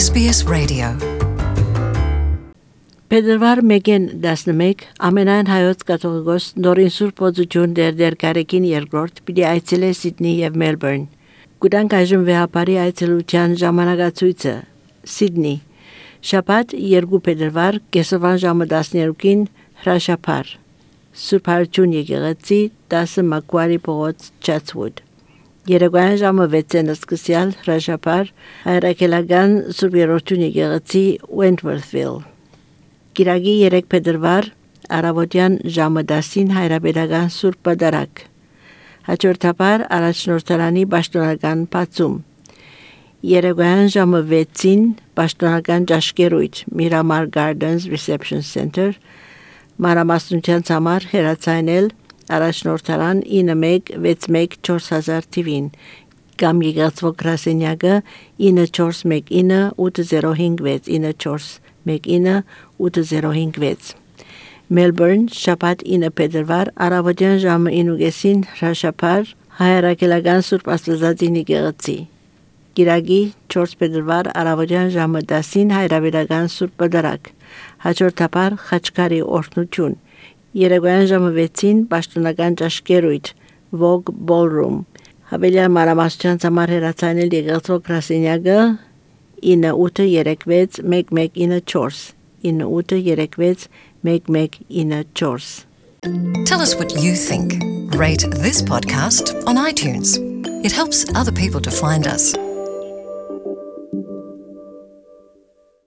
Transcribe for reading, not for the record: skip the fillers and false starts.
SBS Radio. Փետրվար 1-ին 11 ամենայն հայոց կաթողիկոս նորին Սուրբ Օծություն դեր կարեկին երկրորդ պիտի այցելե Սիդնի եւ Մելբուրն։ Գուտանք այժմ վեհապարի այցելության ժամանակացույցը Սիդնի շաբաթ 2 փետրվար կեսովան ժամը 12-ին հրաշափար Սուրբ Հարություն եկեղեցի 10 Մակվարի փողոց Chatswood Երեկոյան ժամը 6-ին սկսյալ հրաշափար հայրաքելական Սուրբ Երորդուն եկեղեցի Wentworthville Կիրակի 3 փետրվար առավոտյան ժամը 10-ին հայրաբերական Սուրբ Պատարագ հաջորդաբար առաջնորդարանի պաշտոնական բացում Երեկոյան ժամը 6-ին պաշտոնական ճաշկերույթ Miramar Gardens Reception Center մանրամասնության համար հերացանել առաջնորդարան 91614000 TV-ին կամ եկեղեցվո գրասենյակը 9419 805 Melbourne շաբաթ 9 փետրվար առավոտյան ժամը 9:30 հրաշափար հայրաքելական Սուրբ Աստվածածին եկեղեցի Կիրակի 4 փետրվար առավոտյան ժամը 10-ին հայրաբերական Սուրբ Պատարագ հաջորդաբար Խաչքարի օրհնություն Երեկոյան ժամը 6-ին պաշտոնական ճաշկերույթ Vogue Ballroom Հավելյալ մանրամասնության համար հեռացանել եկեղեցու գրասենյակը 9836 1194 9836 1194 Tell us what you think. Rate this podcast on iTunes. It helps other people to find us.